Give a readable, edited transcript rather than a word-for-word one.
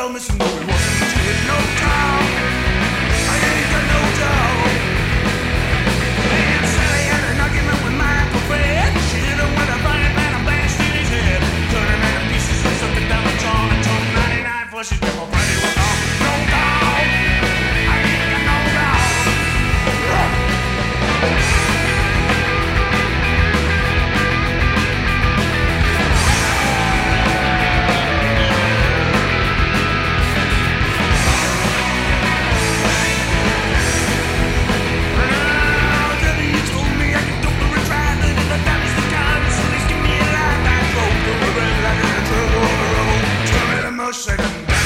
tell me some more. It wasn't good, no doubt. I ain't got no doubt. And Sally had an argument with Michael Fred. She hit him with a frying pan and bashed in his head. Turned him into pieces and sucked it down the jaw and told him 99 flushes before Freddy was gone. No doubt. I ain't got no doubt. Second